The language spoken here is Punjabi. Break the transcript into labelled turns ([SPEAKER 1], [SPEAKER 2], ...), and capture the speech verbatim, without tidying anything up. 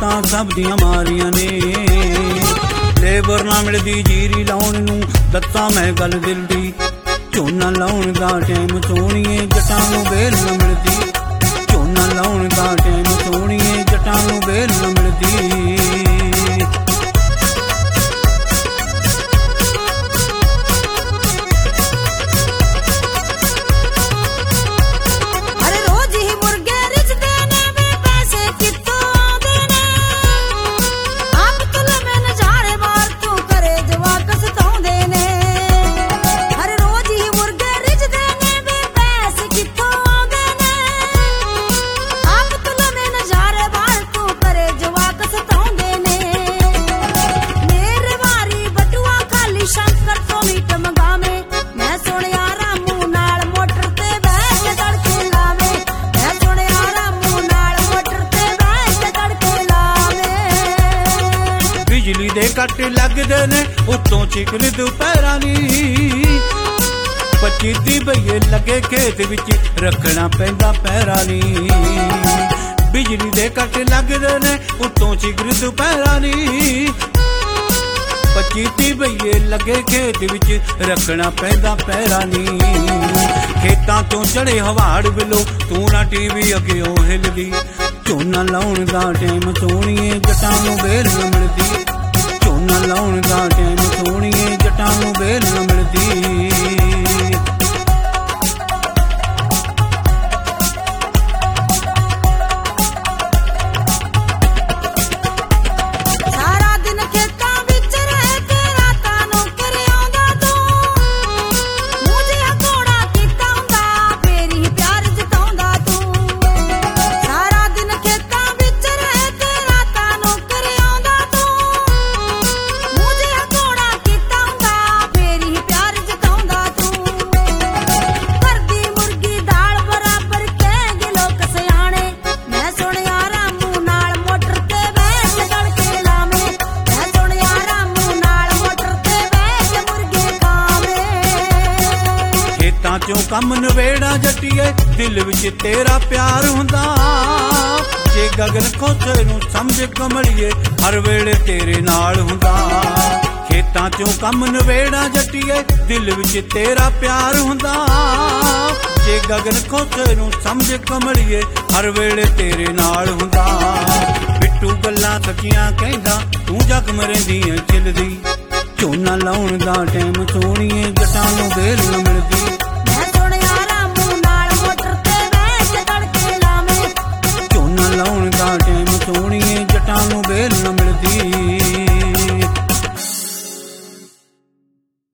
[SPEAKER 1] ਲੱਤਾਂ ਸਭ ਦੀਆਂ ਮਾਰੀਆਂ ਨੇ। ਲੇਬਰ ਨਾ ਮਿਲਦੀ ਜੀਰੀ ਲਾਉਣ ਨੂੰ, ਦੱਸਾਂ ਮੈਂ ਗੱਲ ਦਿਲ ਦੀ। ਝੋਨਾ ਲਾਉਣ ਦਾ ਟਾਈਮ ਸੋਹਣੀਏ ਜੱਟਾਂ ਨੂੰ ਵੇਲ ਨਾ ਮਿਲਦੀ। ਝੋਨਾ ਲਾਉਣ ਦਾ ਟਾਈਮ ਸੋਹਣੀਏ ਜੱਟਾਂ ਨੂੰ ਵੇਲ ਨਾ ਮਿਲਦੀ। ਬਿਜਲੀ ਦੇ ਕੱਟ ਲੱਗਦੇ ਨੇ ਉੱਤੋਂ ਚਿਕਨ ਦੁਪਹਿਰਾਂ ਨੀ। ਪੱਚੀ ਤੀਹ ਬਈਏ ਲੱਗੇ ਖੇਤ ਵਿੱਚ ਰੱਖਣਾ ਪੈਂਦਾ ਪੈਰਾਂ ਨੀ। ਬਿਜਲੀ ਦੇ ਕੱਟ ਲੱਗਦੇ ਨੇ ਉੱਤੋਂ ਚਿਕਨ ਦੁਪਹਿਰਾਂ ਨੀ। ਪੱਚੀ ਤੀਹ ਬਈਏ ਲੱਗੇ ਖੇਤ ਵਿੱਚ ਰੱਖਣਾ ਪੈਂਦਾ ਪੈਰਾਂ ਨੀ। ਖੇਤਾਂ ਤੋਂ ਚੜੇ ਹਵਾੜ ਬਿਲੋ ਤੂੰ ਨਾ ਟੀਵੀ ਅੱਗਿਓਂ ਹਿੱਲਦੀ। ਝੋਨਾ ਲਾਉਣ ਦਾ ਟਾਈਮ ਸੋਹਣੀਏ ਜੱਟਾਂ ਨੂੰ ਵੇਲ ਨਾ ਮਿਲਦੀ। ਝੋਨਾ ਲਾਉਣ ਦਾ ਟਾਈਮ ਸੋਹਣੀਏ ਜੱਟਾਂ ਨੂੰ ਵੇਲ ਨਾ ਮਿਲਦੀ। ਚੋਂ ਕੰਮ ਨਵੇੜਾ ਜੱਟੀਏ ਦਿਲ ਵਿੱਚ ਤੇਰਾ ਪਿਆਰ ਹੁੰਦਾ। ਜੇ ਗਗਨ ਖੋਤੇ ਨੂੰ ਸਮਝ ਕਮਲੀਏ ਹਰ ਵੇਲੇ ਤੇਰੇ ਨਾਲ ਹੁੰਦਾ। ਖੇਤਾਂ ਚੋਂ ਕੰਮ ਨਵੇੜਾ ਜੱਟੀਏ ਦਿਲ ਵਿੱਚ ਤੇਰਾ ਪਿਆਰ ਹੁੰਦਾ। ਜੇ ਗਗਨ ਖੋਤੇ ਨੂੰ ਸਮਝ ਕਮਲੀਏ ਹਰ ਵੇਲੇ ਤੇਰੇ ਨਾਲ ਹੁੰਦਾ। ਬਿੱਟੂ ਗੱਲਾਂ ਸੱਚੀਆਂ ਕਹਿੰਦਾ ਤੂੰ ਜ਼ਖਮ ਰਹਿੰਦੀ ਐ ਚਿਲਦੀ। ਝੋਨਾ ਲਾਉਣ ਦਾ ਟਾਈਮ ਸੋਹਣੀਏ ਜੱਟਾਂ ਨੂੰ ਵੇਲ ਨਾ ਮਿਲਦੀ।